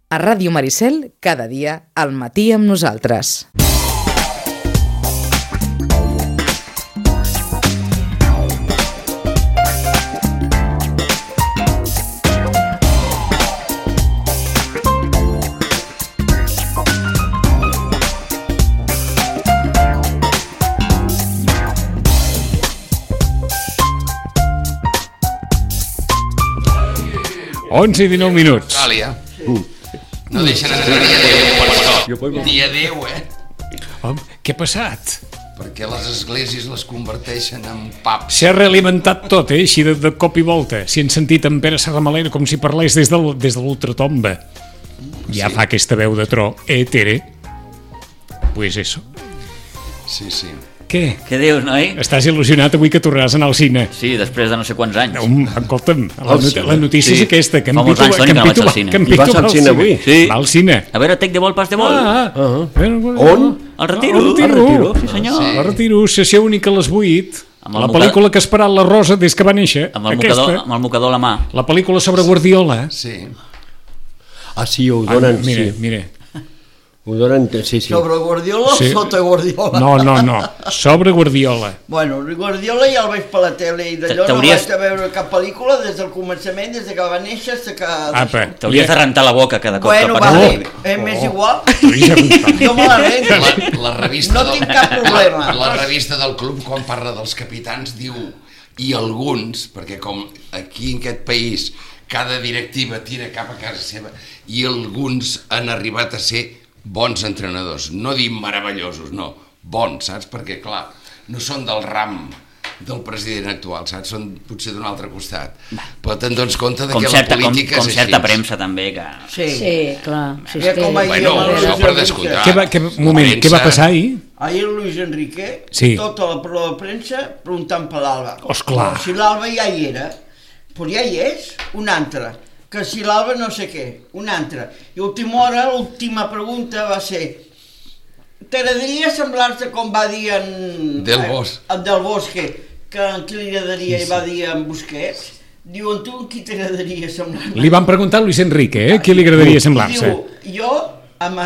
A Ràdio Maricel, cada dia, al matí amb nosaltres. Onze i 19 minuts. Àlia. No deixen anar ni a Déu, per això. Ni a Déu, Home, què ha passat? Perquè les esglésies les converteixen en paps. S'ha realimentat tot, així de cop i volta. Si han sentit en Pere Serramalera com si parlés des de l'ultratomba. Ja Sí. fa aquesta veu de tro. Tere. Pues eso. Sí, sí. Què? Què dius, noi? Estàs il·lusionat avui que tornaràs a anar al cine? Sí, després de no sé quants anys. Escolta'm, la notícia és aquesta, que Fa molts anys, Toni, que no vaig al cine. I vas al cine avui? Sí. Va al cine. A veure, Tec de vol, pas de vol. On? El retiro. El retiro. Sí, senyor. La retiro, sessió única a les 8. Amb el La moca- pel·lícula que ha esperat la Rosa des que va néixer. Amb el mocador a la mà. La pel·lícula sobre Guardiola. Sí. Ah, sí, ho donen, Mira, sí. mira. Ho donen, sí, sí. Sobre Guardiola Sí. o sota Guardiola? No. Sobre Guardiola. Bueno, Guardiola ja el veig per la tele i d'allò no T'hauries- vaig a veure cap pel·lícula des del començament, des de que va néixer fins que... Apa. T'hauries de rentar la boca cada cop Bueno, que va parles. bé, m'és igual. T'hauries de- Jo me la rento. La revista No tinc cap problema. La revista del club, quan parla dels capitans, diu i alguns, perquè com aquí en aquest país cada directiva tira cap a casa seva, i alguns han arribat a ser bons entrenadors, no dic meravellosos, no, bons, saps? Perquè, clar, no són del ram del president actual, saps? Són potser d'un altre costat. Però te'n dones compte de Com que certa, la política com és certa així. premsa també que... Sí, clar. Sí, Ja com ahir Bueno, amb el això Luis per Enrique. descomptar. Què va passar ahir? Ahir el Luis Enrique, Sí. tota la prova de premsa, preguntant per l'Alba. Esclar. Si l'Alba ja hi era, però ja hi és, un altre. Que si l'Alba no sé què, un altre. I a última hora, l'última pregunta va ser: t'agradaria semblar-te com va dir en... Del Bosque. En Del Bosque, que en qui li agradaria i va dir en Busquets? Diuen, tu en qui t'agradaria semblar-te? Li van preguntar a Luis Enrique, Qui li agradaria semblar-se? Diu, jo amb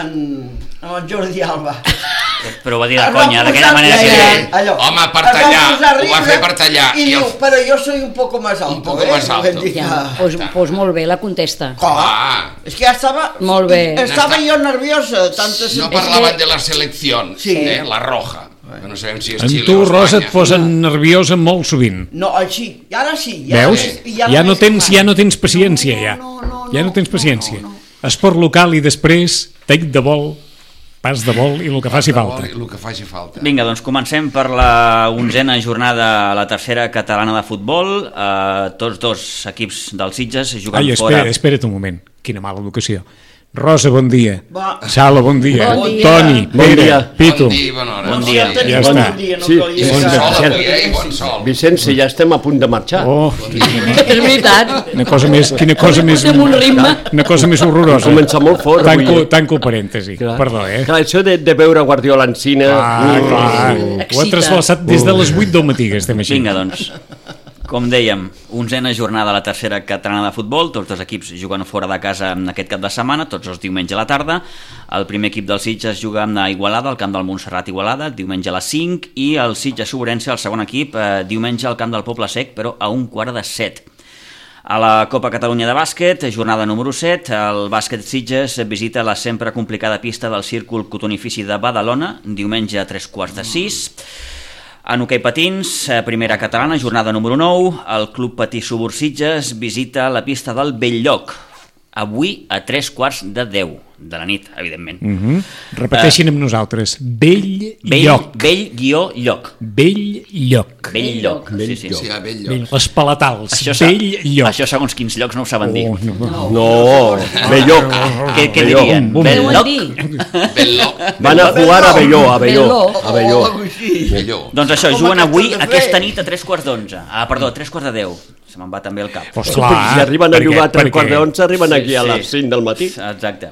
en Jordi Alba. Però ho va dir de conya, d'aquella manera que... Home, per tallar, ho va fer per tallar. I diu, però jo soy un poco más alto. Un poco más alto. Ja, doncs molt bé la contesta. Ah, És que ja estava... Molt bé. Estava jo nerviosa. Tantes... no parlaven de la selecció, Sí. la roja. Que no sabem si és En Xile tu, o Rosa, Espanya. et posen nerviosa molt sovint. No, així. I ara sí. Veus? Ja no tens paciència, ja. Ja no tens paciència. Esport local i després, tec de vol, pas de vol i el que faci falta. El que faci falta. Vinga, doncs comencem per la 11a jornada a la tercera catalana de futbol. Tots dos equips dels Sitges jugant fora... Espera't un moment. Quina mala educació. Rosa, bon dia. Va. Sala, bon dia. Bon dia. Toni, Bon Pere, dia. Pitu. Bon dia i bona hora. Bon dia. Ja està. Sí, I bon bon dia. sol Cert. avui, bon sol. Vicenç, ja estem a punt de marxar. Oh, És veritat. quina cosa més Amb un ritme. una cosa més horrorosa. Comença molt fort avui. Tanco el parèntesi. Perdó, Clar, això de veure Guardiola en cine... Clar. Ho ha Excita. trasbalsat des de les 8 del matí, que estem així. Vinga, doncs, com dèiem, 11a jornada a la tercera catalana de futbol, tots dos equips juguen fora de casa en aquest cap de setmana, tots els diumenge a la tarda. El primer equip dels Sitges juga a Igualada, al camp del Montserrat Igualada, diumenge a les 5, i el Sitges Ourense, el segon equip, diumenge al camp del Poble Sec, però a 7:15. A la Copa Catalunya de bàsquet, jornada número 7, el bàsquet Sitges visita la sempre complicada pista del Círcul Cotonifici de Badalona, diumenge a 5:45. En hoquei patins, primera catalana, jornada número 9, el Club Patí Subur Sitges visita la pista del Belllloc, avui a 9:45 de la nit, evidentment. Repeteixin amb nosaltres. Belllloc. Bell-lloc. Belllloc. Bell-lloc. Sí, sí. Sí, a Belllloc. Les palatals. Això, Belllloc. això segons quins llocs no ho saben dir. No, Belloc. Què dirien? Bum, bum. Què deuen Bell-lloc? dir? Belloc. Van a jugar a Belló, a Belló. Belló. A Belló. Belloc. Doncs això, Com juguen avui, aquestes de aquesta fer. nit a 3:15. Perdó, a 3:10. Se me'n va també el cap. Pues clar, Si arriben a perquè- jugar a 3:15, arriben Sí, aquí a sí. les 5 del matí. Exacte.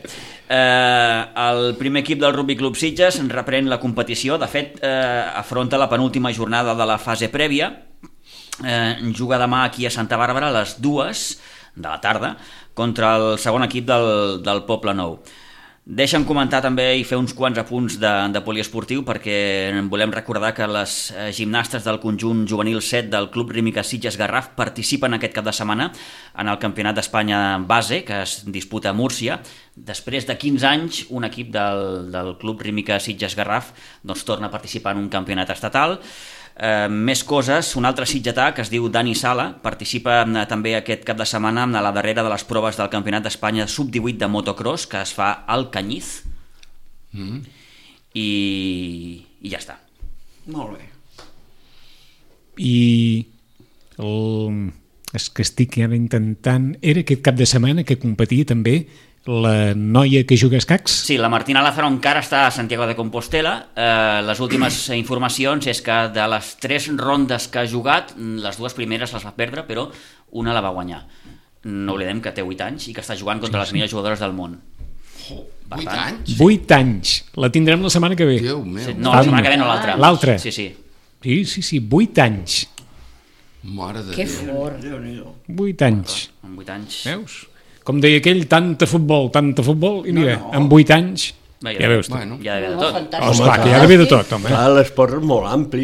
El primer equip del Rugby Club Sitges reprèn la competició. De fet, afronta la penúltima jornada de la fase prèvia. Juga demà aquí a Santa Bàrbara a les 2 de la tarda contra el segon equip del Poble Nou. Deixa'm comentar també i fer uns quants apunts de poliesportiu, perquè volem recordar que les gimnastes del conjunt juvenil 7 del Club Rímica Sitges Garraf participen aquest cap de setmana en el Campionat d'Espanya base, que es disputa a Múrcia. Després de 15 anys, un equip del Club Rímica Sitges Garraf doncs, torna a participar en un campionat estatal. Més coses, un altre sitgetà que es diu Dani Sala participa també aquest cap de setmana a la darrera de les proves del Campionat d'Espanya sub-18 de motocross, que es fa al Canyís. I ja està. Molt bé. És que estic ara intentant... Era aquest cap de setmana que competia també la noia que juga a escacs? Sí, la Martina Lázaro encara està a Santiago de Compostela. Les últimes informacions és que de les 3 rondes que ha jugat, les 2 primeres les va perdre, però una la va guanyar. No oblidem que té 8 anys i que està jugant contra les millors jugadores del món. 8 anys? 8 anys. La tindrem la setmana que ve. Déu meu. No, la setmana que ve no l'altra. L'altra? Sí. Sí, 8 anys. Mare de Que Déu. fort. 8 anys. Amb 8 anys. Veus? Com deia aquell, tanta futbol, i mira, amb 8 anys, Bé, ja veus tu. Bueno. Ja ha d'haver de No, tot. fantàstic. Esclar, que hi ha d'haver de tot, home. Clar, l'esport és molt ampli.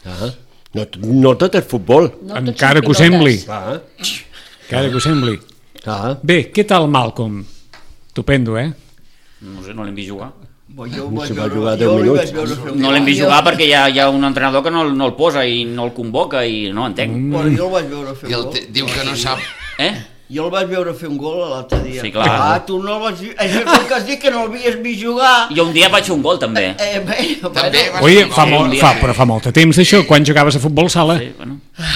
No tot és futbol. No, tots Encara són que ho sembli. pilotes. Encara que ho sembli. Clar. Bé, què tal Malcolm? Estupendo, eh? No sé, no l'hem vist jugar. Jo No vaig s'hi va veure, jugar 10 jo li minuts. vaig veure fer un No l'hem gol. vist jugar perquè hi ha un entrenador que no el posa i no el convoca i no entenc. Però jo el vaig veure fer I un gol. diu que no sap... Jo el vaig veure fer un gol l'altre dia. Sí, clar. Tu no el vas... Això és el que has dit que no l'havies vist jugar. Jo un dia vaig fer un gol també. També va Oi, ser un gol. però fa molt de temps d'això, quan jugaves a futbol sala. Sí, bueno.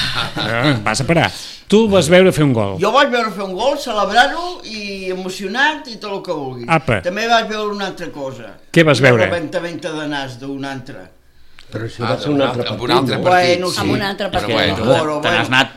Vas a parar. Tu vas veure fer un gol. Jo vaig veure fer un gol, celebrar-ho i emocionat i tot el que vulguis. Apa. També vaig veure una altra cosa. Què vas veure? Un rebentament de nas d'un altre. Però això va ser un altre Amb partit. un altre no? partit. Bueno, sí. Amb un altre Però partit. bueno. Però, Te n'has anat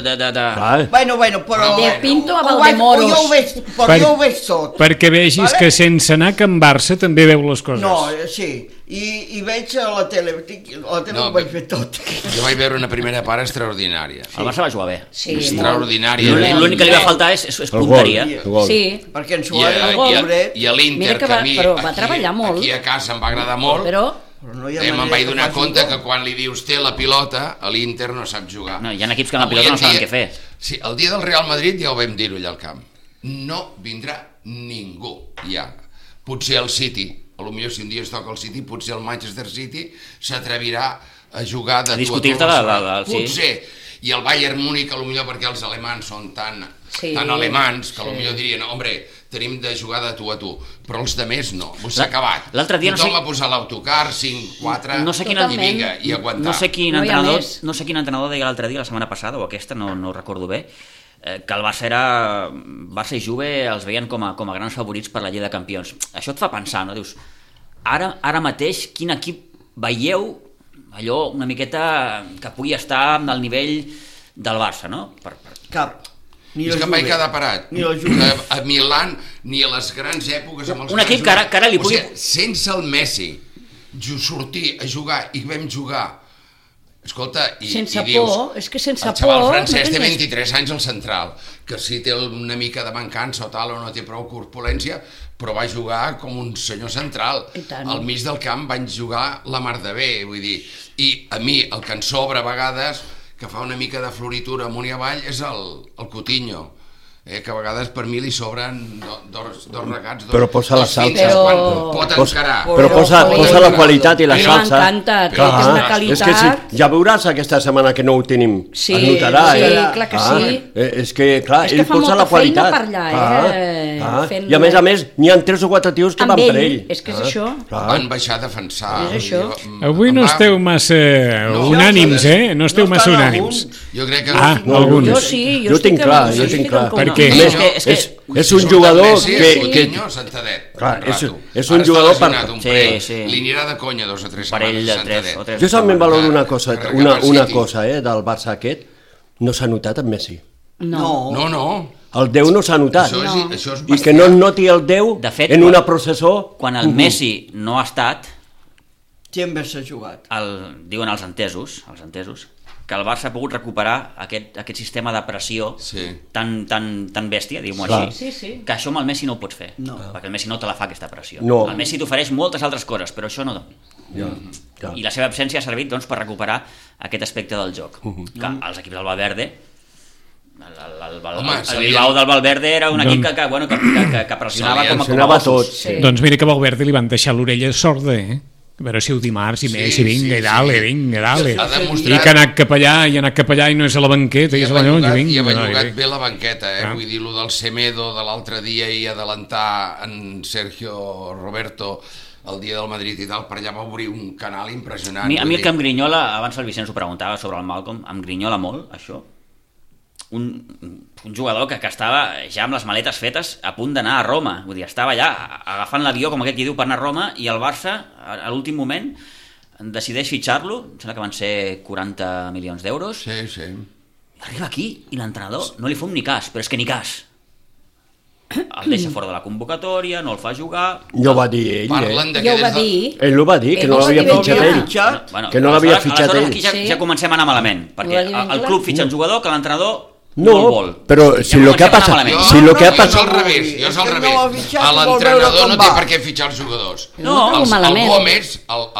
Clar. Bueno, però... De Pinto a ho vaig- Valdemoros. Jo ho veig, però jo ho veig tot. Perquè vegis Vale? que sense anar a Can Barça també veu les coses. No, sí. I veig a la tele, a la tele No, ho vaig fer tot. Jo vaig veure una primera part extraordinària. El Barça va jugar bé. Sí, Extraordinària. L'únic que li va faltar és El gol. punteria. El gol. Sí, Perquè en I, Suárez, el gol. pobret, i a l'Inter, Mira que que a va- mi però va aquí, treballar molt. aquí a casa em va agradar molt, però però no hi ha me'n manera vaig que donar faci compte un gol. que quan li dius té la pilota, a l'Inter no sap jugar. No, hi ha equips que amb la pilota no saben què fer. Sí, el dia del Real Madrid ja ho vam dir-ho allà al camp. No vindrà ningú, ja. Potser el City, potser si un dia es toca el City, potser el Manchester City s'atrevirà a jugar de A tu discutir-te a tu. sí. Potser. I el Bayern Múnich, potser perquè els alemans són tan Sí, alemans, que sí. potser dirien, hombre, tenim de jugar de tu a tu, però els de més no, s'ha acabat. L'altre dia no Tothom sé- va posar l'autocar, 5, 4, No sé quin i vinga, i aguantar. No sé quin No hi ha entrenador, més. no sé quin entrenador deia l'altre dia, la setmana passada o aquesta, no recordo bé, que el Barça i Juve els veien com a grans favorits per la Lliga de Campions. Això et fa pensar, no? Dius, ara mateix quin equip veieu allò una miqueta que pugui estar al nivell del Barça, no? Cap. Ni És la que em vaig Juve. quedar parat. Ni la Juve. A Milán, ni a les grans èpoques... Amb els Un grans equip que ara li pugui- O sigui, sense el Messi, sortir a jugar, i vam jugar... Escolta, sense i dius... por, és que sense el xaval por... francès té no tens- 23 anys al central, que sí té una mica de mancança o tal, o no té prou corpulència, però va jugar com un senyor central. I tant. Al mig del camp van jugar la mar de bé, vull dir, i a mi el que em sobra a vegades, que fa una mica de floritura amunt i avall, és el Coutinho, que a vegades per mi li sobren dos regats, Però posa la dos fins, salsa. quan Però- pot Posa- encarar. Però posa la qualitat i la A mi salsa. m'encanta, té Clar, una És qualitat... que si, ja veuràs aquesta setmana que no ho tenim. Sí, es notarà, sí, eh? clar que sí. És que, clar, És que ell fa posa molta la qualitat. feina per allà, fent- I a més, n'hi ha 3 o 4 tios que Amb van ell, per ell. és que és això. Van baixar a defensar. És això. Avui no esteu massa unànims, eh? No esteu No massa estan unànims. alguns. Jo crec que... No, alguns. Jo sí, Jo tinc clar, jo tinc clar. Per Per què? A més, És que- és un surt jugador Messi, que... Coutinho, Santadet. Clar, un rato. és un Ara està jugador per- lesionat un Sí, parell. sí. Li anirà de conya 2 o 3 Parell setmanes, de Santadet. 3 o 3. Jo també valoro una cosa, Per una City. cosa del Barça aquest. No s'ha notat en Messi. No. No, no. El 10 no s'ha notat. Això és I que no es noti el 10 De fet, en una processó... Quan el Messi no ha estat, Sempre s'ha jugat. diuen els entesos, que el Barça ha pogut recuperar aquest sistema de pressió tan bèstia, diguem-ho així, que això amb el Messi no ho pots fer, perquè el Messi no te la fa aquesta pressió. El Messi t'ofereix moltes altres coses, però això no. I la seva absència ha servit per recuperar aquest aspecte del joc, que els equips del Valverde, el Bilbao del Valverde era un equip que pressionava com a tots. Doncs mira que a Valverde li van deixar l'orella sorda, a veure si ho dimarts i Messi, vinga, dale. I que ha anat cap allà i no és a la banqueta, i ha bellugat bé la banqueta, vull dir, lo del Semedo de l'altre dia i adelantar en Sergio Roberto el dia del Madrid i tal, per allà va obrir un canal impressionant. A mi el que em grinyola, abans el Vicenç ho preguntava sobre el Malcolm, em grinyola molt això, un jugador que estava ja amb les maletes fetes a punt d'anar a Roma, vull dir, estava allà agafant l'avió, com aquest qui diu, per anar a Roma, i el Barça, a l'últim moment, decideix fitxar-lo, em sembla que van ser 40 milions d'euros. Sí. Arriba aquí i l'entrenador no li fot ni cas, però és que ni cas. El deixa fora de la convocatòria, no el fa jugar... No ho va dir ell, Ja ho va dir. Ell ho va dir, que no l'havia fitxat ell. Que no l'havia fitxat ell. Aquí ja comencem a anar malament, perquè el club fitxa un jugador que l'entrenador no el vol. Però si el que ha passat... Jo és al revés. L'entrenador no té per què fitxar els jugadors. El Gómez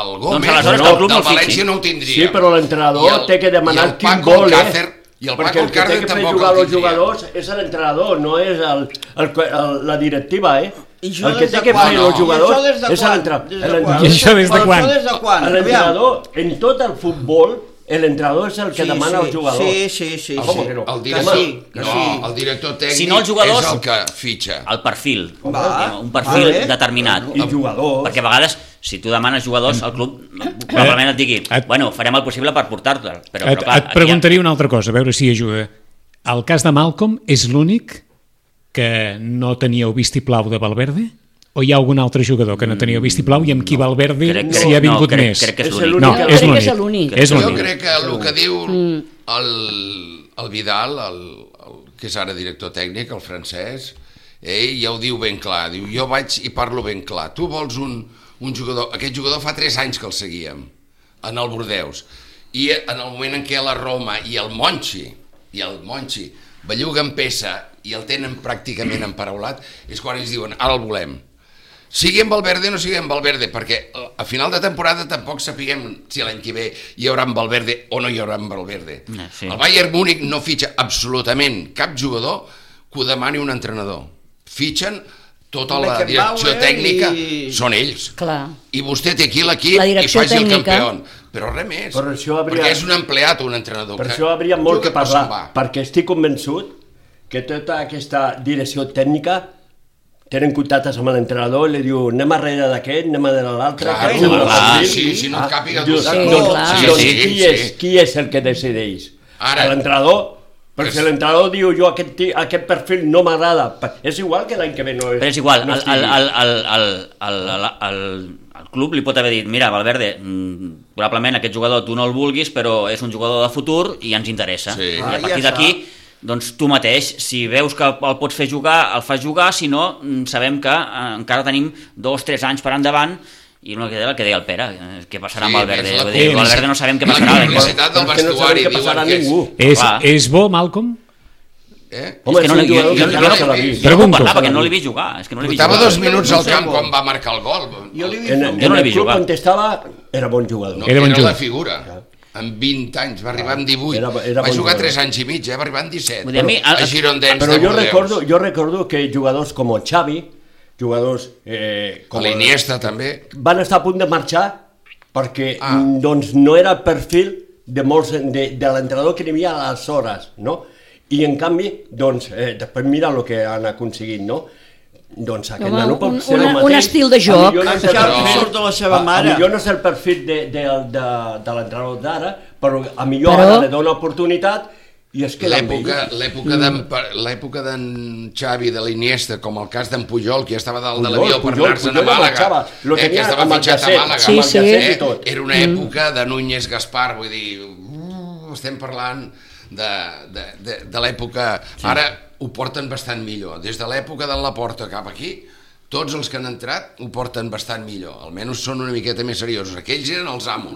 del València no ho tindria. Sí, però l'entrenador té que demanar quin vol, perquè el que té que fer jugar els jugadors és l'entrenador, no és la directiva, el que té que fer els jugadors és l'entrenador. I això des de quan? L'entrenador, en tot el futbol, l'entrenador és el que demana als jugadors. Sí. Com que no? El director tècnic és el que fitxa. El perfil, un perfil determinat. I jugadors. Perquè a vegades, si tu demanes jugadors, el club probablement et digui, farem el possible per portar-te'l. Et preguntaria una altra cosa, a veure si ajuda. El cas de Malcolm és l'únic que no teníeu vistiplau de Valverde? O hi ha algun altre jugador que no teníeu vistiplau i amb qui Valverde s'hi ha vingut més? Crec que és l'únic. No, és l'únic. Jo crec que el que diu el Vidal, que és ara director tècnic, el francès, ja ho diu ben clar. Diu, jo vaig i parlo ben clar. Tu vols un jugador... Aquest jugador fa 3 anys que el seguíem, en el Bordeus. I en el moment en què la Roma i el Monchi belluguen peça i el tenen pràcticament emparaulat, és quan ells diuen, ara el volem. Sigui amb Valverde o no sigui amb Valverde, perquè a final de temporada tampoc sapiguem si l'any que ve hi haurà amb Valverde o no hi haurà amb Valverde. El Bayern Múnich no fitxa absolutament cap jugador que ho demani un entrenador. Fitxen tota la direcció tècnica, són ells. I vostè té aquí l'equip i faci el campió. Però res més, perquè és un empleat o un entrenador. Per això hauria molt que parlar, perquè estic convençut que tota aquesta direcció tècnica tenen contactes amb l'entrenador i li diu anem arrere d'aquest, anem a l'altre. Si no et càpiga tu. Qui és el que decideix? L'entrenador? Perquè si l'entrenador diu jo aquest perfil no m'agrada, és igual que l'any que ve no és. Però és igual, el club li pot haver dit mira Valverde, probablement aquest jugador tu no el vulguis però és un jugador de futur i ens interessa. I a partir d'aquí doncs tu mateix, si veus que el pots fer jugar, el fas jugar, si no, sabem que encara tenim 2-3 anys per endavant, i el que deia el Pere, què passarà amb Valverde? Valverde no sabem què passarà. La complicitat del vestuari, diuen que és bo, Malcolm? Home, és un jugador que no se l'ha vist. Jo no puc parlar perquè no l'he vist jugar. Portava 2 minuts al camp quan va marcar el gol. Jo no l'he vist jugar. En el club on estava era bon jugador. Era la figura. En 20 anys, va arribar amb 18, va jugar 3 anys i mig, va arribar amb 17, a Girondins de Bordeus. Jo recordo que jugadors com Xavi, jugadors com l'Iniesta també, van estar a punt de marxar perquè no era el perfil de l'entrenador que hi havia aleshores, no? I en canvi, després mira el que han aconseguit, no? Doncs aquest nano pot ser el mateix. Un estil de joc. Surt de la seva mare. Millor no és el perfil de l'entrenador d'ara, però a millor ara li dona oportunitat i es queda amb ell. L'època d'en Xavi, de l'Iniesta, com el cas d'en Pujol, que ja estava dalt de l'avió per anar-se'n a Màlaga, que estava fitxat a Màlaga, era una època de Núñez Gaspar, vull dir, estem parlant de l'època... Ara ho porten bastant millor. Des de l'època de Laporta cap aquí, tots els que han entrat ho porten bastant millor. Almenys són una miqueta més seriosos. Aquells eren els amos.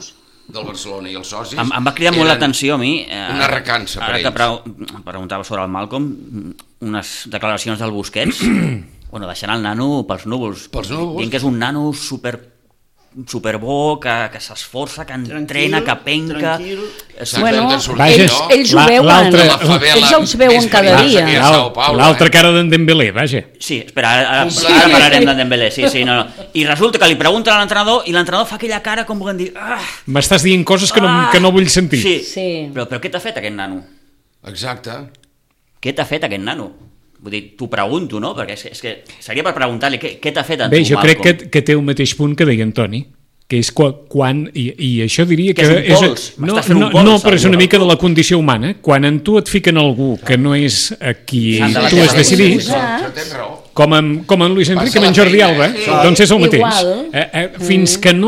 del Barcelona i els socis... Em va cridar molt l'atenció a mi... Una recança per ells. Ara que preguntava sobre el Malcolm, unes declaracions del Busquets, bueno, deixant el nano pels núvols. Pels núvols. Dient que és un nano superbo, que s'esforça, que entrena, que penca... Bueno, Vaja, ells ho veuen, ells els veuen cada dia. L'altra cara d'en Dembélé, vaja. Sí, espera, ara parlarem d'en Dembélé, sí, no. I resulta que li pregunten a l'entrenador i l'entrenador fa aquella cara com volent dir... M'estàs dient coses que no vull sentir. Sí. Però què t'ha fet aquest nano? Exacte. Què t'ha fet aquest nano? Vull dir, t'ho pregunto, no? Perquè és que seria per preguntar-li què t'ha fet a tu, Bé, jo Malcolm? crec que té el mateix punt que deia Antoni, que és quan, i això diria que és un pols, m'estàs fent un pols. No, però és una mica de la condició humana. Quan en tu et fiquen algú que no és a qui tu has decidit, Això tens raó. com en Luis Enrique, amb en Jordi Alba, doncs és el mateix. Fins que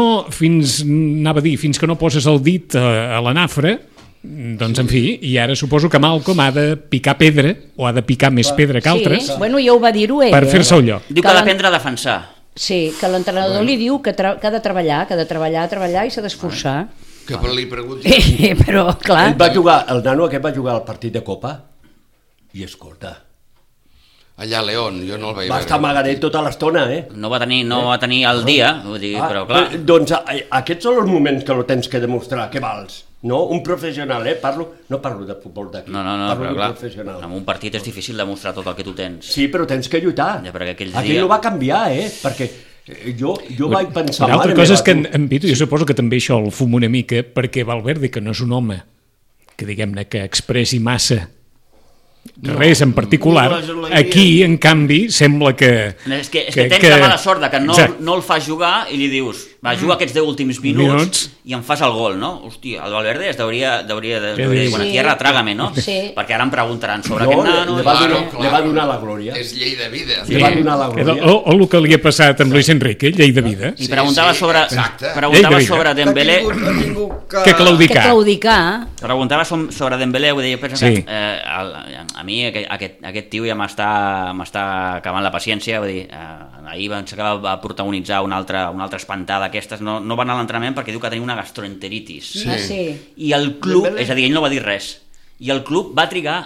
no poses el dit a la nafra, doncs, en fi, i ara suposo que Malcolm ha de picar pedra, o ha de picar més pedra que altres, Bueno, ja ho va dir-ho ell. per fer-se el lloc. Diu que ha d'aprendre a defensar. Sí, que l'entrenador li diu que ha de treballar, i s'ha d'esforçar. Que li pregunti... Però, clar... El nano aquest va jugar al partit de Copa i escolta... Allà a León, jo no el vaig Va estar magaret tota l'estona, No va tenir el dia, vull dir, però clar... Doncs aquests són els moments que lo tens que demostrar, que vals. No, un professional, no parlo de futbol d'aquí. No, parlo però clar, professional. en un partit és difícil demostrar tot el que tu tens. Sí, però tens que lluitar. Ja, perquè aquells Aquell no va canviar, perquè jo vaig pensar... Una altra cosa és que en Vito, jo suposo que també això el fum una mica, perquè Valverde, que no és un home que diguem-ne que expressi massa res en particular, aquí en canvi sembla que és que tens la mala sort que no el fas jugar i li dius, va, juga aquests 10 últims minuts i em fas el gol, no? Hòstia, el Valverde hauria de dir, bueno, tierra, trágame, no? Sí. Perquè ara em preguntaran sobre aquest nano. Le va donar la glòria. És llei de vida. Le va donar la glòria. o el que li ha passat amb Luis Enrique, llei de vida, I preguntava exacte. sobre Dembélé. que claudicar. Preguntava sobre Dembélé, vull dir, jo penso Sí. que a mi aquest tio ja m'està acabant la paciència, vull dir, ahir va protagonitzar una altra espantada d'aquestes, no va anar a l'entrenament perquè diu que tenia una gastroenteritis. Sí. I el club, és a dir, ell no va dir res, i el club va trigar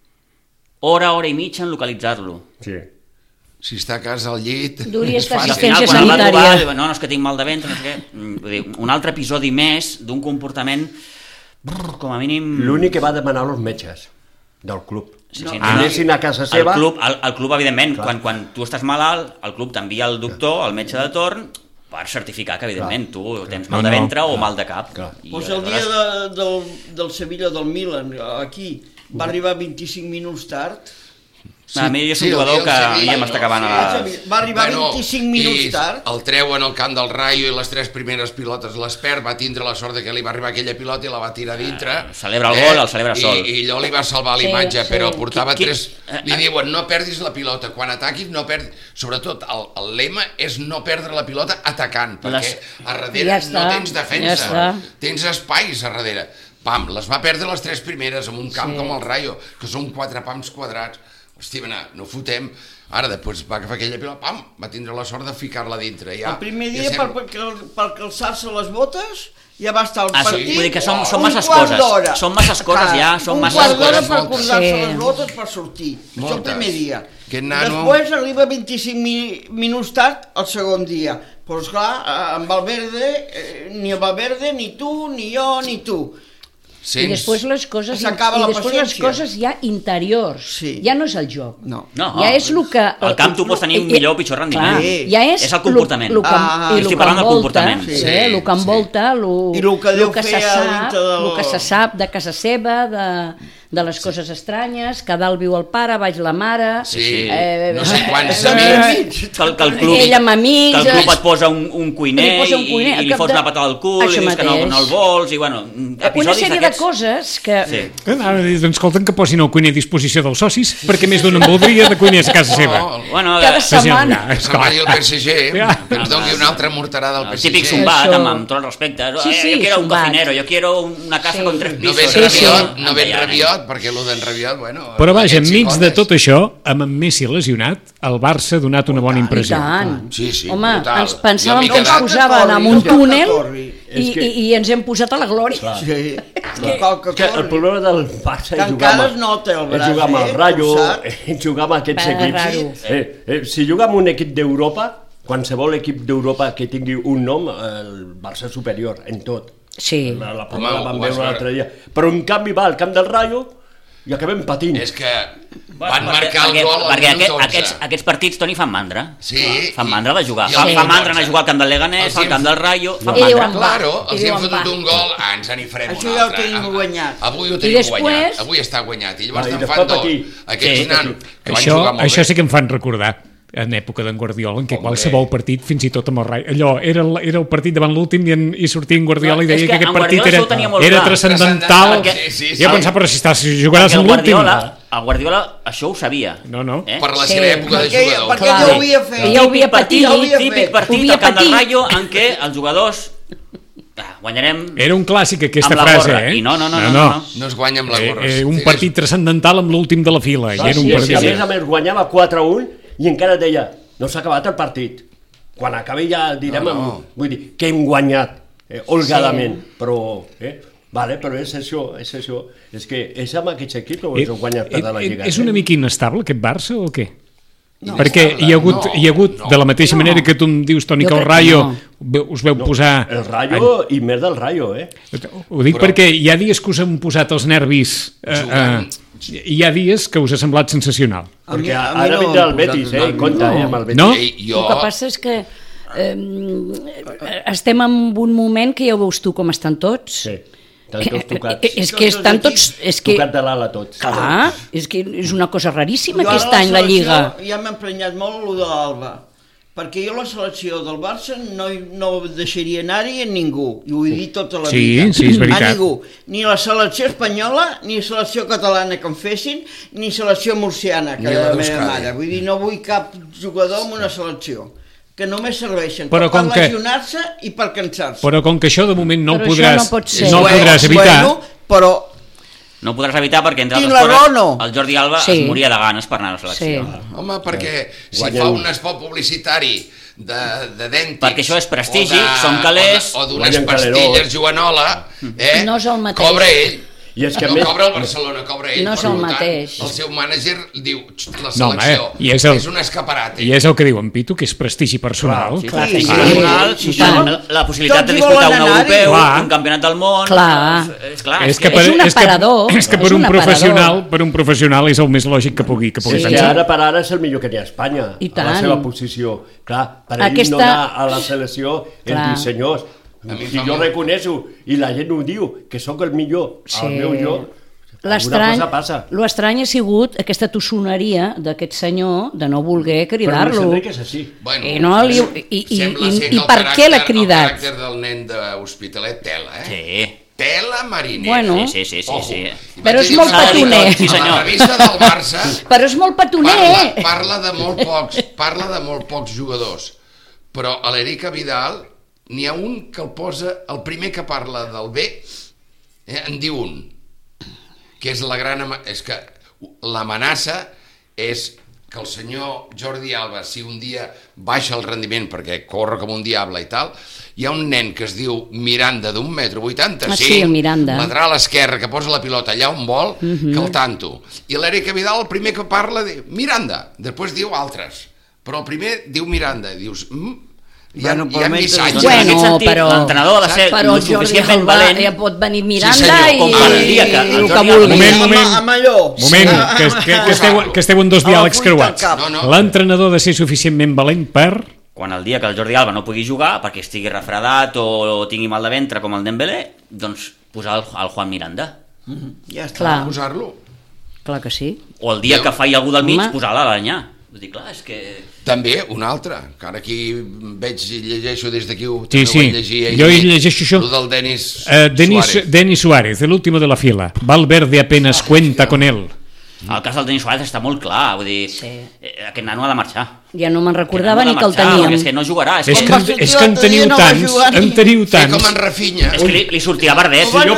hora i mitja en localitzar-lo. Sí. Si està a casa al llit... Duries I al final, assistència quan el va trobar, sanitària. diu, no, és que tinc mal de ventre, no sé què. Vull dir, un altre episodi més d'un comportament com a mínim... L'únic que va demanar els metges del club. Sí, anessin a casa seva... El club evidentment, quan tu estàs malalt, el club t'envia el doctor, el metge de torn, per certificar que, evidentment, tu tens mal de ventre o mal de cap. Doncs el dia del Sevilla del Milan, aquí, va arribar 25 minuts tard. A mi jo soc un jugador que ja m'està acabant a les... Va arribar 25 minuts tard. El treuen al camp del Rayo i les 3 primeres pilotes les perd, va tindre la sort que li va arribar aquella pilota i la va tirar dintre. Celebra el gol, el celebra sol. I allò li va salvar l'imatge, però portava 3... Li Li diuen, no perdis la pilota, quan ataquis no perdis... Sobretot, el lema és no perdre la pilota atacant, perquè a darrere no tens defensa, tens espais a darrere. Pam, les va perdre les 3 primeres en un camp com el Rayo, que són 4 pams quadrats. Hosti, no fotem. Ara, després va agafar aquella pilota, pam, va tindre la sort de ficar-la dintre. Ja, el primer dia, per calçar-se les botes, ja va estar el partit. Vull dir que són masses coses. Són masses coses ja, són masses un quart d'hora coses. per acordar-se les botes per sortir. Això el primer dia. Després arriba 25 minuts tard el segon dia. Però esclar, amb Valverde, ni el Valverde, ni tu, ni jo, ni tu. I després les coses ja interiors, ja no és el joc, ja és el que... Al camp tu pots tenir un millor o pitjor rendiment, és el comportament, estic parlant del comportament, el que envolta, el que se sap de casa seva, de les coses estranyes, que a dalt viu el pare, baix la mare... no sé quants amics... Ell amb amics... Que el club et posa un cuiner i li fots una patada al cul i dius que no el vols i bueno... Una sèrie de coses que... Doncs escolten que posin el cuiner a disposició dels socis, perquè més d'un en voldria de cuiners a casa seva. Cada setmana. Demani el PSG, que ens doni una altra morterada al PSG. El típic zumbat, amb tot el respecte. Yo quiero un cocinero, yo quiero una casa con 3 pisos. No ben Rabiot, perquè allò d'en Rabiot, bueno... Però vaja, enmig de tot això, amb en Messi lesionat, el Barça ha donat una bona impressió. I tant. Sí, home, ens pensàvem que ens posaven en un túnel i ens hem posat a la glòria. Sí. El problema del Barça és jugar amb el Rayo, jugar amb aquests equips. Si juga amb un equip d'Europa, qualsevol equip d'Europa que tingui un nom, el Barça és superior en tot. Sí. La prova la vam veure l'altre dia. Però en canvi va al camp del Rayo i acabem patint. És que van marcar el gol al minut 11. Aquests partits, Toni, fan mandra. Sí. Fan mandra de jugar. Fan mandra anar a jugar al camp del Leganés, al camp del Rayo, fan mandra. Claro, els hi han fotut un gol, ens n'hi farem un altre. Això ja ho tenim guanyat. Avui ho tenim guanyat, avui està guanyat. I llavors te'n fan dos. Aquests nanos que van jugar molt bé. Això sí que em fan recordar en època d'en Guardiola, en què qualsevol partit, fins i tot amb el Rayo, allò, era el partit davant l'últim i sortia en Guardiola i deia que aquest partit era transcendental. Jo pensava, però si jugaràs amb l'últim. El Guardiola això ho sabia. No. Per la seva època de jugador. Perquè ja ho havia fet. Ja ho havia patit. Típic partit al camp del Rayo en què els jugadors guanyarem... Era un clàssic aquesta frase, eh? I no. No es guanya amb la gorra. Un partit transcendental amb l'últim de la fila. A més guanyava 4-1 i encara deia, no s'ha acabat el partit. Quan acabi ja direm, vull dir, que hem guanyat holgadament, però... Vale, però és això. És que és amb aquests equips que heu guanyat tota la Lliga. És una mica inestable aquest Barça o què? No, perquè hi ha hagut de la mateixa manera que tu em dius, Toni, que el Rayo us veu posar... El Rayo i més del Rayo, Ho dic perquè hi ha dies que us hem posat els nervis... Hi ha dies que us ha semblat sensacional. Perquè ara vindrà el Betis, compte amb el Betis. No? El que passa és que estem en un moment que ja ho veus tu com estan tots. Sí. Estan tots tocats. És que estan tots... Tocats de l'ala tots. Clar, és que és una cosa raríssima aquest any la Lliga. Ja m'ha emprenyat molt el de l'Alba, perquè jo la selecció del Barça no deixaria anar-hi a ningú, i ho he dit tota la vida. Sí, és veritat. A ningú, ni la selecció espanyola, ni la selecció catalana que em fessin, ni selecció murciana, que era la meva mare. Vull dir, no vull cap jugador en una selecció, que només serveixen per lesionar-se i per cansar-se. Però com que això de moment no ho podràs evitar... Però no ho podràs evitar perquè, entre altres coses, el Jordi Alba es moria de ganes per anar a la selecció. Home, perquè si fa un espot publicitari de dèntics... Perquè això és prestigi, són calés... O d'unes pastilles Joanola, cobra ell. I és que no cobra el Barcelona, cobra ell. No és el mateix. El seu mànager diu, la selecció és un escaparat. I és el que diu en Pitu, que és prestigi personal. La possibilitat de disputar un europeu, un campionat del món... És un aparador. És que per un professional és el més lògic que pugui pensar. És que ara per ara és el millor que té a Espanya, a la seva posició. Clar, per ell no anar a la selecció és dir, senyors, si jo reconeixo i la gent ho diu, que sóc el millor, el meu jo, alguna cosa passa. L'estrany ha sigut aquesta tossoneria d'aquest senyor de no voler cridar-lo. Però que és així. I per què l'ha cridat? El caràcter del nen d'Hospitalet tela, Sí. Tela mariner. Bueno, sí. Però és molt petoner. A la revista del Barça... Però és molt petoner. Parla de molt pocs jugadors. Però a l'Eric Vidal n'hi ha un que el posa, el primer que parla del bé, en diu un, que és la gran... És que l'amenaça és que el senyor Jordi Alba, si un dia baixa el rendiment perquè corre com un diable i tal, hi ha un nen que es diu Miranda d'un 1,85 m, sí, el Miranda, lateral esquerre, que posa la pilota allà on vol, que el tanto. I l'Eric Vidal, el primer que parla, diu Miranda, després diu altres, però el primer diu Miranda, i dius... Hi ha missatges. L'entrenador ha de ser suficientment valent. Ja pot venir Miranda i el que vulgui. Moment, que esteu en dos diàlegs creuats. L'entrenador ha de ser suficientment valent per... Quan el dia que el Jordi Alba no pugui jugar perquè estigui refredat o tingui mal de ventre com el Dembélé, doncs posar el Juan Miranda. Ja està, posar-lo. Clar que sí. O el dia que faci algú del mig, posar l'Aranyà. Vull dir, clar, és que... També, un altre, que ara aquí veig i llegeixo des d'aquí, sí. Jo hi llegeixo això. El del Denis Suárez, el último de la fila. Valverde apenas cuenta con él. El cas del Denis Suárez està molt clar, vull dir, aquest nano ha de marxar. Ja no me'n recordava ni que el teníem. És que no jugarà. És que en teniu tants. Com en Rafinha. És que li sortirà Verdet. Si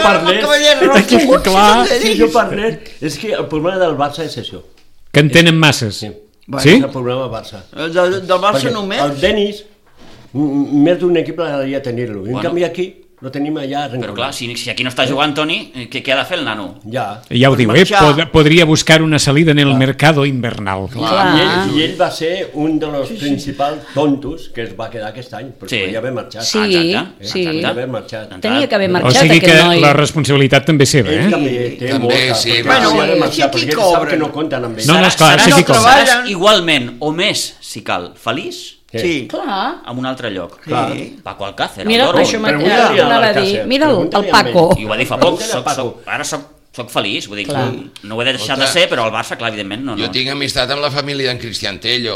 jo parlés, és que el problema del Barça és això. Que en tenen masses. Sí? És el problema del Barça. Del Barça només? El Denis, més d'un equip l'hauria tenir-lo. En canvi aquí, Lo tenim allà arrenconat. Però clar, si aquí no està jugant Toni, què ha de fer el nano? Ja ho diu, podria buscar una salida en el mercado invernal. I ell va ser un dels principals tontos que es va quedar aquest any, perquè podia haver marxat. Tenia que haver marxat. O sigui que la responsabilitat també és seva, Ell també té molta, perquè hauria de marxar, perquè ell sap que no compten amb ell. Seràs igualment o més, si cal, feliç? Sí, clar. En un altre lloc. Paco Alcácer. Mira, això m'anava a dir. Mira el Paco. I ho va dir fa poc. Ara soc feliç. Vull dir, no ho he deixat de ser, però el Barça, clar, evidentment, no. Jo tinc amistat amb la família d'en Cristian Tello.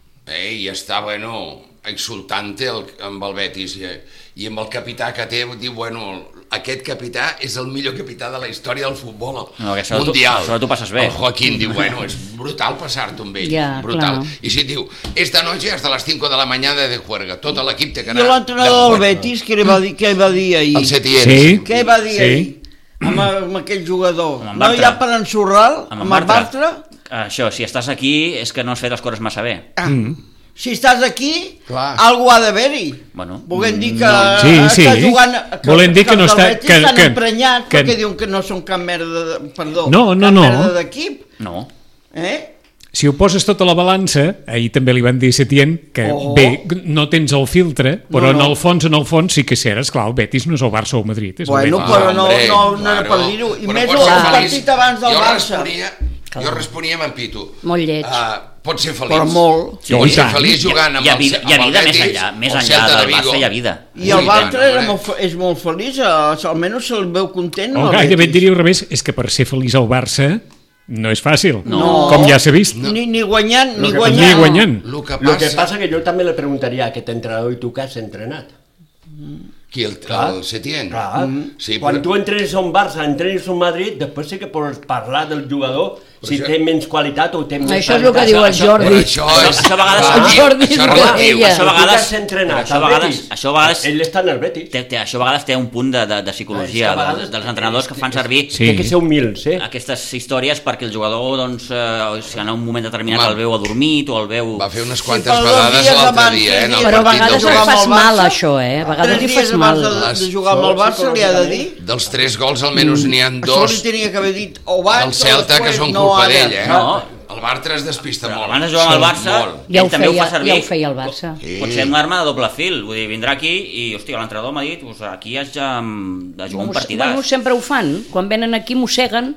I està, exultante amb el Betis. I amb el capità que té, diu, aquest capità és el millor capità de la història del futbol mundial. Això tu passes bé. El Joaquín diu, és brutal passar-te amb ell, brutal. I si et diu, esta noche hasta las 5 de la mañana de juerga, tot l'equip té que anar... I l'entrenador del Betis, què va dir ahir? El Setién. Què va dir ahir? Amb aquell jugador. No hi ha per ensorrar amb el Bartra? Això, si estàs aquí és que no has fet les coses massa bé. Si estàs aquí, algú ha d'haver-hi. Volem dir que està jugant... Volem dir que no està... Que estan emprenyats perquè diuen que no són cap merda... Perdó, cap merda d'equip. No. Si ho poses tot a la balança, ahir també li van dir a Setién que bé, no tens el filtre, però en el fons sí que seràs, clar, el Betis no és el Barça o el Madrid. Però no era per dir-ho. I més el partit abans del Barça. Jo responia amb en Pitu. Molt lleig. Pots ser feliç. Però molt. Pots ser feliç jugant amb el Betis. Hi ha vida més enllà del Barça, hi ha vida. I el Barça és molt feliç, almenys se'l veu content. O gairebé et diria al revés, és que per ser feliç al Barça no és fàcil, com ja s'ha vist. Ni guanyant, ni guanyant. El que passa que jo també le preguntaria a aquest entrenador, i tu que has entrenat? Qui, el Setién? Quan tu entrenes a un Barça, entrenes a un Madrid, després sí que pots parlar del jugador, si té menys qualitat o té més qualitat. Això és el que diu el Jordi. Això a vegades... El Jordi és el que deia. Això a vegades... Ell està en el Betis. Això a vegades té un punt de psicologia dels entrenadors que fan servir... Té que ser humils, aquestes històries perquè el jugador, doncs, si en un moment determinat el veu adormit o el veu... Va fer unes quantes vegades l'altre dia, Però a vegades et fas mal, això, A vegades li fas mal. De jugar amb el Barça li ha de dir? Dels 3 gols almenys n'hi ha 2. Això li tenia que haver dit o abans del Celta, que són culpa d'ell, El Bartra es despista molt. Abans de jugar amb el Barça, ell també ho fa servir. Ja ho feia el Barça. Pot ser una arma de doble fil. Vull dir, vindrà aquí i, hòstia, l'entrenador m'ha dit, aquí has de jugar un partidàs. Sempre ho fan. Quan venen aquí mosseguen.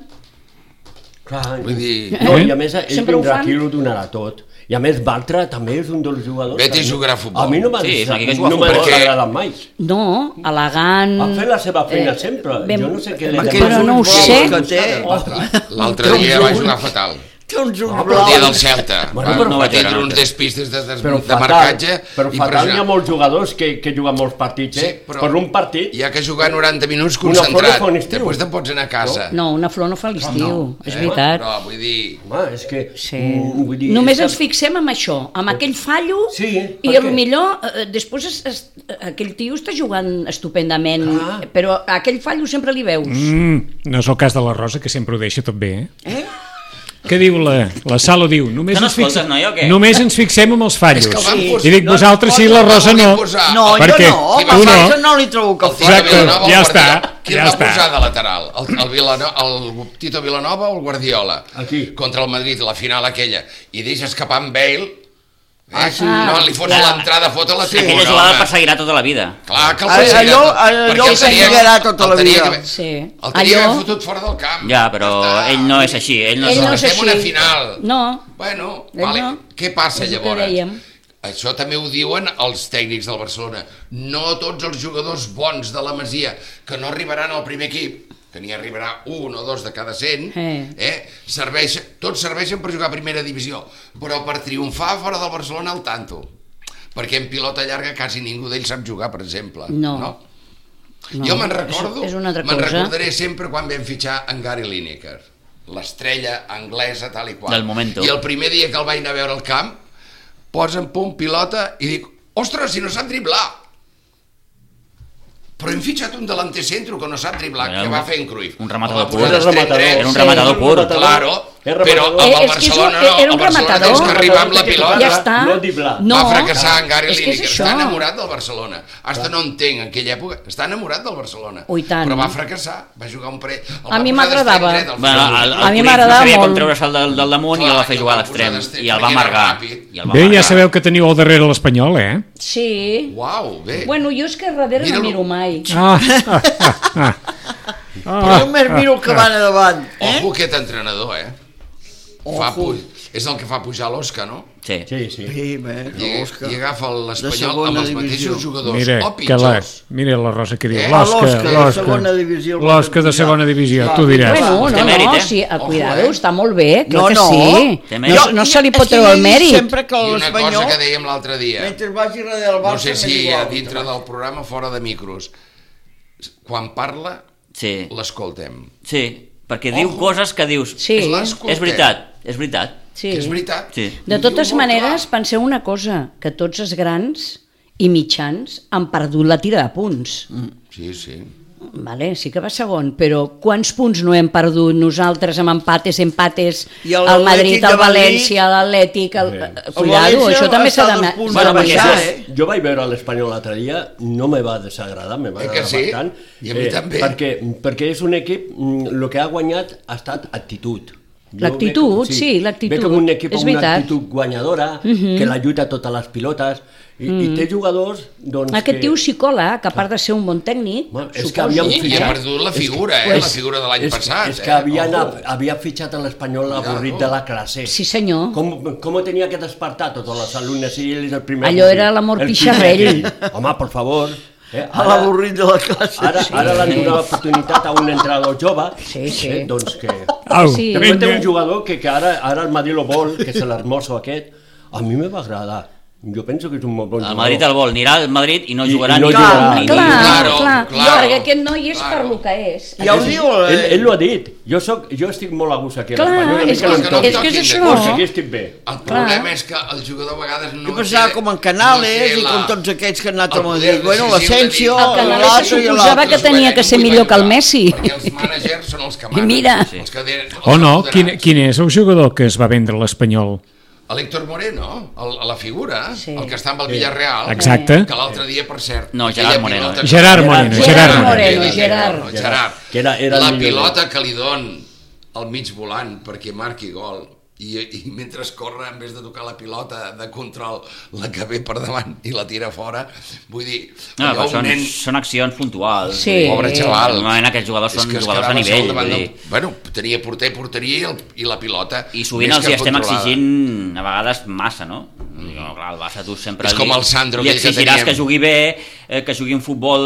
Vull dir... I a més, ell vindrà aquí i ho donarà tot. I a més, Bartra també és un dels jugadors... Betis jugarà a futbol. A mi no m'ha agradat mai. No, elegant... Ha fet la seva feina sempre. Jo no sé què... Però no ho sé. L'altre dia va jugar fatal. El dia del Celta. Va tindre uns despistes de marcatge. Però fatal hi ha molts jugadors que juguen molts partits, per un partit... Hi ha que jugar 90 minuts concentrat. Després te'n pots anar a casa. No, una flor no fa l'estiu, és veritat. Però vull dir... És que... Només ens fixem en això, amb aquell fallo, i potser després aquell tio està jugant estupendament, però aquell fallo sempre li veus. No és el cas de la Rosa, que sempre ho deixa tot bé, Què diu la Salo? Diu, només ens fixem en els fallos. I dic, vosaltres sí, la Rosa no. No, jo no, la Rosa no li trobo que fa. Ja està. Qui el va posar de lateral? El Tito Vilanova o el Guardiola? Contra el Madrid, la final aquella. I deixa escapar en Bale. No, li fots l'entrada, fot a la tribuna. Aquella jugada el perseguirà tota la vida. Clar que el perseguirà. Allò el perseguirà tota la vida. El tenia que fotut fora del camp. Ja, però ell no és així. Ell no és així. Estem una final. No. Bueno, què passa llavors? Això també ho diuen els tècnics del Barcelona. No tots els jugadors bons de la Masia que no arribaran al primer equip, que n'hi arribarà 1 o 2 de cada 100, tots serveixen per jugar a primera divisió, però per triomfar fora del Barcelona al tanto, perquè en pilota llarga quasi ningú d'ells sap jugar, per exemple. No. Jo me'n recordaré sempre quan vam fitxar en Gary Lineker, l'estrella anglesa tal i qual. Del momento. I el primer dia que el vaig anar a veure al camp, posen pilota i dic, ostres, si no sap driblar! Però hem fitxat un delanter centro que no sap driblar, que va fer en Cruyff. Un rematador pur. Era un rematador pur. Claro, Però amb el Barcelona no, era un el Barcelona tens que arribar amb la pilota. Ja està. Va fracassar en Gary és que Lineker, és està això. enamorat del Barcelona. Hasta no entenc, en aquella època, està enamorat del Barcelona. Ui, tant. Però va fracassar, va jugar un parell. A mi m'agradava. A mi m'agradava no sabia com molt. treure'l del damunt i el va fer jugar a l'extrem i el va amargar. Bé, ja sabeu que teniu al darrere l'Espanyol, eh? Sí. Uau, bé. Bueno, jo és que darrere no miro mai. Jo només miro el que van a davant. Ojo aquest entrenador, és el que fa pujar l'Osca, no? Sí. I agafa l'Espanyol amb els mateixos jugadors. Mira, o pitjors. mira la Rosa que diu. L'Osca de segona divisió. L'Osca de segona divisió, tu diràs. Bueno, no, sí, cuidado, està molt bé, clar que sí. No se li pot treure el mèrit. Sempre que I una l'Espanyol, cosa que dèiem l'altre dia, mentre vagi darrere del Barça, no sé si a dintre del programa, fora de micros, quan parla, l'escoltem. Sí, perquè diu coses que dius, és veritat. Sí. És veritat. Sí. De totes maneres, penseu una cosa, que tots els grans i mitjans han perdut la tira de punts. Sí. Vale, sí que va segon, però quants punts no hem perdut nosaltres amb empates, el Madrid, el València, l'Atlètic, cuidado, això també s'ha de... Bueno, perquè jo vaig veure l'Espanyol l'altre dia, no me va desagradar, me va agradar bastant. I a mi també. Perquè és un equip, el que ha guanyat ha estat actitud. L'actitud, sí, l'actitud. Ve com un equip amb una actitud guanyadora, que la lluita a totes les pilotes, i té jugadors... Aquest tio psicòleg, a part de ser un bon tècnic, I ha perdut la figura, la figura de l'any passat. És que havia fitxat a l'Espanyol avorrit de la classe. Sí, senyor. Com tenia que despertar tots els alumnes i ell és el primer... Allò era l'amor pixarrell. Home, per favor... A l'avorrit de la classe. Ara l'han donat l'oportunitat a un entrenador jove, doncs que... També té un jugador que ara el Madrid lo vol, que és l'Hermoso aquest. A mi me va agradar. Jo penso que és un molt bon jugador. El Madrid el vol, anirà al Madrid i no jugarà ni Clar, perquè aquest noi és per lo que és. Ja ho diu... Ell ho ha dit. Jo estic molt a gust aquí a l'Espanyol. És que és això. Aquí estic bé. El problema és que el jugador a vegades no... Jo pensava com en Canales i com tots aquells que han anat al Madrid. Bueno, l'Asensio... El Canales suposava que tenia que ser millor que el Messi. Perquè els mànagers són els que manen. I mira. O no, quin és el jugador que es va vendre a l'Espanyol? L'Héctor Moreno, la figura, el que està amb el Villarreal, exacte. Que l'altre dia, per cert... No, Gerard Moreno. La pilota que li don al mig volant perquè marqui gol, i mentre corre, en vez de tocar la pilota de control, la que ve per davant i la tira fora, vull dir... Són accions puntuals. Pobre xaval. Normalment aquests jugadors són jugadors a nivell. Bueno, tenia porteria i la pilota... I sovint els hi estem exigint a vegades massa, no? Clar, el Barça tu sempre li exigiràs que jugui bé, que jugui un futbol...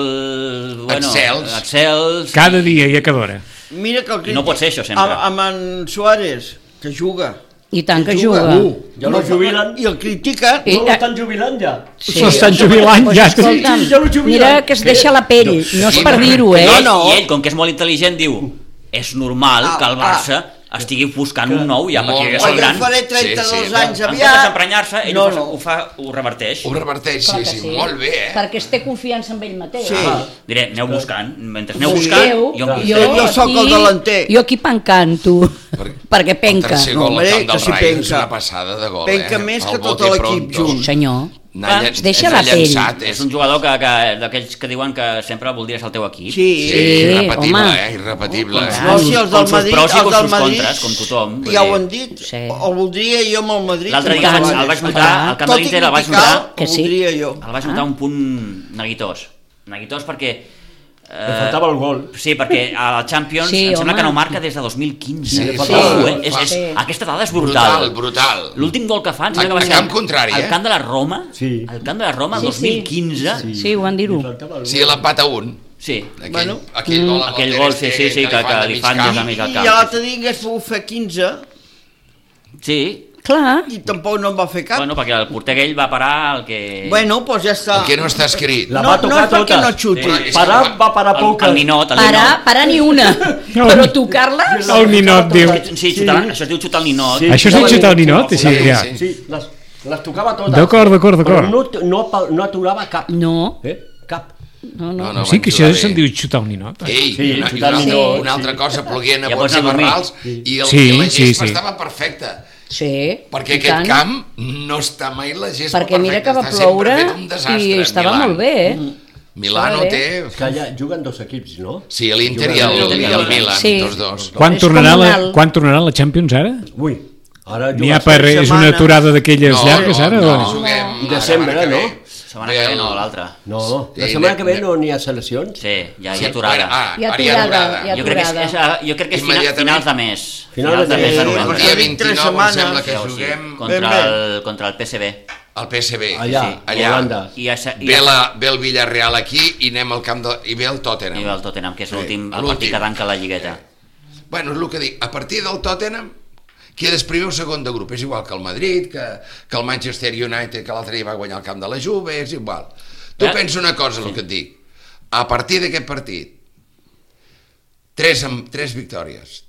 Excels... Cada dia i a cada hora. Mira que no pot ser això sempre. Amb en Suárez, que juga. I tant que juga. Ja no jubilen. I el critiquen. No l'estan jubilant ja. L'estan jubilant ja. Mira que es deixa la pell, no és per dir-ho, I ell, com que és molt intel·ligent, diu és normal que el Barça estigui buscant un nou ja, perquè ja són grans. Jo faré 32 anys aviat. En comptes d'emprenyar-se, ell ho reverteix. Ho reverteix, sí, molt bé, perquè es té confiança en ell mateix. Diré, aneu buscant, mentre aneu buscant, jo soc el delanter. Jo aquí pencanto, perquè penca. El tercer gol al camp del Rai és una passada de gol. Penca més que tot l'equip junt. Senyor. Deixa la pell. És un jugador d'aquells que diuen que sempre voldries al teu equip. Sí, irrepetible. No, si els del Madrid, com tothom. Ja ho han dit, el voldria jo amb el Madrid. L'altre dia el vaig notar, al camp de l'Inter el vaig notar un punt neguitós perquè li faltava el gol. Sí, perquè a la Champions em sembla que no marca des de 2015. Aquesta dada és brutal. L'últim gol que fa em sembla que va ser al camp de la Roma, al camp de la Roma, el 2015. Sí, ho van dir-ho. Sí, l'empat a 1. Sí, aquell gol que li fan des de mig al camp. I l'altre dia hagués pogut fer 15. Sí. Clar. I tampoc no en va fer cap. Bueno, perquè el porter aquell va parar el que... Bueno, doncs ja està. El que no està escrit. La va tocar tota. No xuti. Parar va parar poca. El ninot. Parar ni una. Però tocar-les... El ninot, diu. Sí, això es diu xutar el ninot. Això es diu xutar el ninot? Sí, les tocava totes. D'acord. Però no aturava cap. No. Cap. No. Sí, que això se'n diu xutar un ninot. Ei, Sí, una altra cosa, ploguien a Ja bons pots i anar a dormir. barrals i la Sí. gespa estava perfecta. Sí, Perquè i aquest tant. camp no està mai la gespa Perquè mira que va perfecta, està sempre ploure fet un desastre. i estava molt bé, Milano Estava té... Que allà juguen dos equips, no? Sí, l'Inter i el Milan, Sí. tots dos. Quan És com tornarà la Champions ara? Ui, ara N'hi ha jugues per... És una aturada d'aquelles llargues ara? No, o? juguem Desembre, la setmana que no? ve. Setmana que ve no, l'altra. No, la Sí, setmana que ve de- no n'hi ha seleccions. Sí, ja hi Sí, ha aturada. Hi ha ara hi ha aturada, hi ha Jo crec que és Immediatament. finals de mes. Finals de mes, de sí, novembre. El dia Perquè 29 em setmanes. sembla que Sí, juguem contra el PSV. al PSV. Allà, a Holanda. I Ve el Villarreal aquí i anem al camp i ve el Tottenham. i el Tottenham, que és l'últim l'últim. partit que tanca la lligueta. Bueno, és el que dic, a partir del Tottenham quedes primer o segon de grup, és igual que el Madrid, que el Manchester United, que l'altre dia va guanyar el camp de la Juve, és igual. Tu pensa una cosa, el que et dic, a partir d'aquest partit, 3 victòries,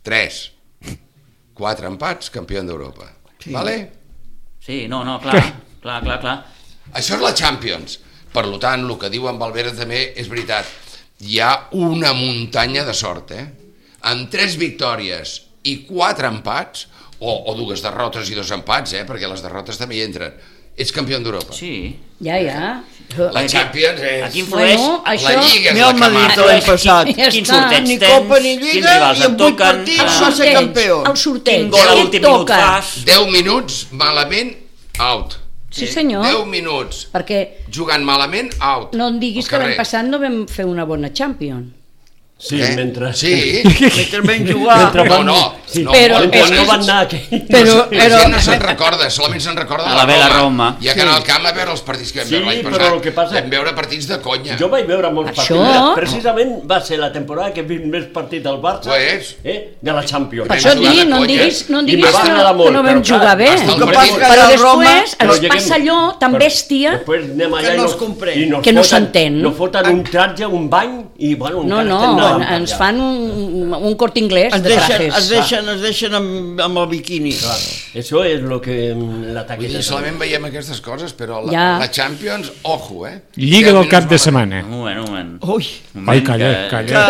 4 empats, campió d'Europa. Vale? Sí, no, clar. Això és la Champions. Per tant, el que diu en Valverde també és veritat. Hi ha una muntanya de sort, Amb 3 victòries i 4 empats, o 2 derrotes i 2 empats, perquè les derrotes també hi entren, ets campió d'Europa. Sí. Ja. La Champions és... Aquí influeix... Bueno, La això... Lliga és Mira la el que Madrid marca. l'any passat. Ja Quins està. sorteig Ni tens, Copa ni quins Lliga rivals i et en 8 toquen, partits El va ser sorteig, campió. el sorteig. quin gol a Què et l'últim minut toca? fas... 10 minuts malament, out. Sí, senyor. 10 minuts Perquè jugant malament, out. no em diguis Al que l'any carrer. passat no vam fer una bona Champions. Sí, mentre... Sí. Mentre vam jugar. No. Sí, Però- mentre però- no van anar aquell... Però- La gent no se'n recorda, solament se'n recorda A la Vela Roma. Hi ha que anar al camp a veure els partits que vam Sí, veure l'any però passat. el que passa- Vam veure partits de conya. Jo vaig veure molts Això- partits. Precisament va ser la temporada que he vist més partits del Barça Pues. de la Champions. Per això jugar dic, de no em conya. diguis, no em I diguis me va que agradar molt, no vam però clar, jugar bé. hasta el que partit- passa que Però a Roma... després ens passa allò tan bèstia Després anem allà Que i no es comprèn. i nos Que no foten- s'entén. No foten un tratge, un bany i bueno, No, encara no, estem nedant ens allà. fan un Corte Inglés Es de trajes. deixen amb el biquini. Clar, això és el que Vull l'ataque. dir, solament veiem aquestes coses, però Ja. la Champions, ojo, Lliga 10 del cap de minuts setmana. Un moment. Ui, Ai, calla.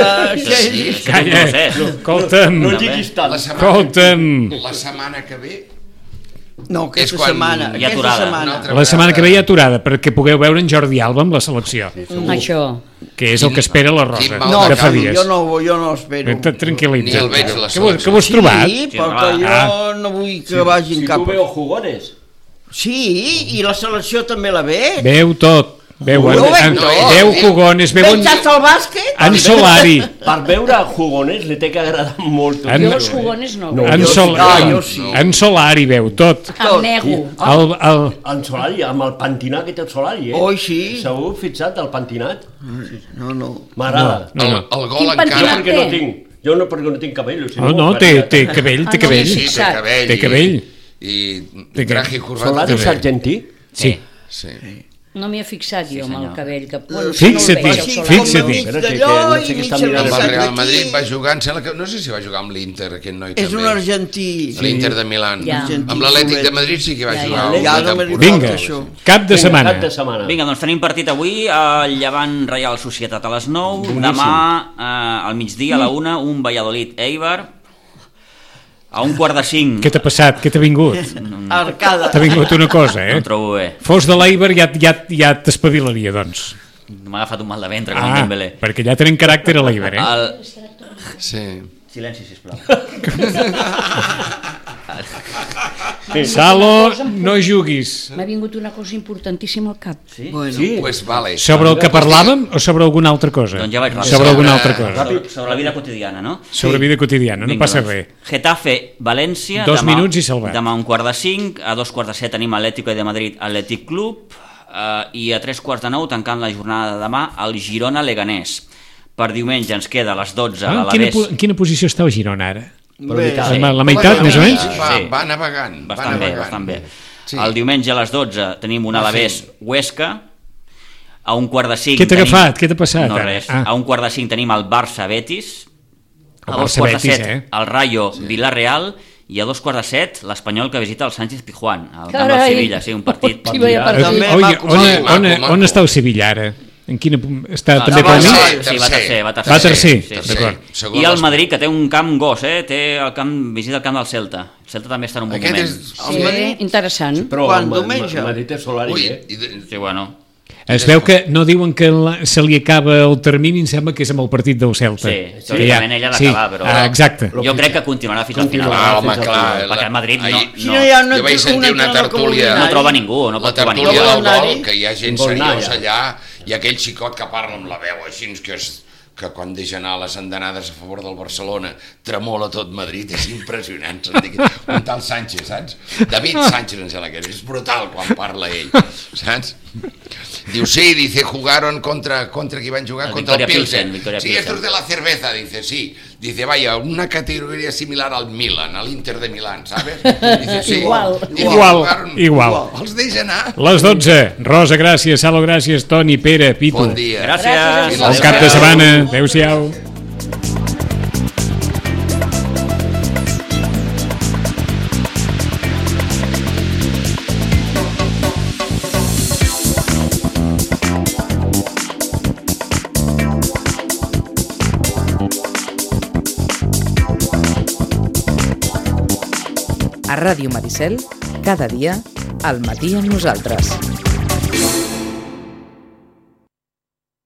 Calla. Escolta'm. No diguis tant. Escolta'm. La setmana que ve no, És aquesta quan setmana. hi ha Aquesta aturada. setmana. Una altra La setmana que ve hi ha aturada perquè pugueu veure en Jordi Alba amb la selecció, Això. que és el que espera la Rosa, Quin mal No, de fa camp, dies. jo no espero. Tranquil·litza't. Ni el veig a la Què ho selecció. has trobat? Sí, perquè jo no vull que vagin Si cap... tu veu jugones, Sí, i la selecció també la ve. Veu tot. Veu, Ho veig tot. veu jugones, veu Veig hasta el bàsquet. en Solari. per veure jugones li té que agradar molt. En- Jo els jugones no. No. no. jo sí. En Solari veu tot. Em nego. En Solari, amb el pentinat que té el Solari, Oi, sí. S'heu fixat el pentinat? No. M'agrada. No, no. El gol Quin encara... Jo pentinat? perquè no té? tinc. Jo no perquè no tinc cabell. Si No, no, té cabell, té Ah, no, cabell. Sí, té cabell. Té cabell. I Té traje i corbata Solari és també. argentí? Sí. Sí. No m'hi he fixat jo amb el senyor. cabell. Que... Bueno, Fixa't-hi, no el veig, el Solari. fixa't-hi. Espera, que D'allò no sé i què està mig mirant. Amb el Real d'aquí. Madrid va jugar, em sembla que... No sé si va jugar amb l'Inter, aquest noi És també. un argentí. L'Inter de Milán. Ja. Amb l'Atlètic de Madrid sí que va Ja, jugar ja. una Ja, no me temporada. Vinga, això. cap de setmana. Cap de setmana. Vinga, doncs tenim partit avui, el Llevant Reial Societat a les 9, demà al migdia a la 1, un Valladolid Eibar, a 4:45. Què t'ha passat? Què t'ha vingut? Arcada. T'ha vingut una cosa, No eh? em trobo bé. Fos de l'Eibar ja t'espavilaria, doncs. M'ha agafat un mal de ventre, com un Dembélé. perquè ja tenen caràcter a l'Eibar, eh? Sí. Silenci, sisplau. Salo, no juguis. M'ha vingut una cosa importantíssima al cap. Sí? Bueno, Sí. Pues vale. Sobre el que parlàvem o sobre alguna altra cosa? Doncs ja vaig ràpid. Sobre alguna altra cosa. Sobre la vida quotidiana, no? Sobre vida quotidiana, no Vinga, passa doncs. res. Getafe, València. 2 minuts i salvat. Demà a 1:45, a 2:15 tenim Atlético de Madrid, Atlètic Club, i a 3:15 tancant la jornada de demà el Girona Leganés. Per diumenge ens queda a les 12 En l'Alavés. en quina posició està el Girona ara? bé. Sí. La meitat, més o menys? Va navegant. Bastant bé, bastant bé. Sí. El diumenge a les 12 tenim un Alavés Huesca. A 1:45 Què t'ha tenim- agafat? Què t'ha passat, No ara? res. Ah. A 1:45 tenim el Barça Betis. El A Barça 2:15 Betis, el Rayo Villarreal. I a 2:15 l'Espanyol que visita el Sánchez Pizjuán al camp del Carai. Sevilla, sí, un partit. Sí, vaya Partida. partit. També Oi, maco, on maco. està el Sevilla ara? En quina... Està també pel mig? Sí, va tercer. Va tercer, d'acord. I el Madrid, que té un camp gos, té el camp, visita el camp del Celta. El Celta també està en un bon moment. Sí, interessant. Però Quan, diumenge? Madrid és Solari, Sí, bueno. Es veu que no diuen que se li acaba el termini, em sembla que és amb el partit del Celta. Sí, teòricament ella l'acabar, però... Exacte. Jo crec que continuarà fins al final. Home, clar. Perquè el Madrid no... Jo vaig sentir una tertúlia... No troba ningú, no pot trobar ningú. La tertúlia del gol, que hi ha gent seriosa allà, i aquell xicot que parla amb la veu així, que quan deixa anar les andanades a favor del Barcelona tremola tot Madrid, és impressionant. Un tal Sánchez, saps? David Sánchez, em sembla que és brutal quan parla ell, saps? Diu, sí, dice, jugaron contra qui van jugar? Contra el Pilsen. Sí, estos de la cerveza, dice, sí. Dice, vaya, una categoría similar al Milan, al Inter de Milán, ¿sabes? Dice, sí. Igual. Els deixa anar. Les 12. Rosa, gràcies. Salo, gràcies. Toni, Pere, Pitu. Bon dia. Gràcies. Bon cap de setmana. Adéu-siau. A Ràdio Maricel, cada dia, al matí amb nosaltres.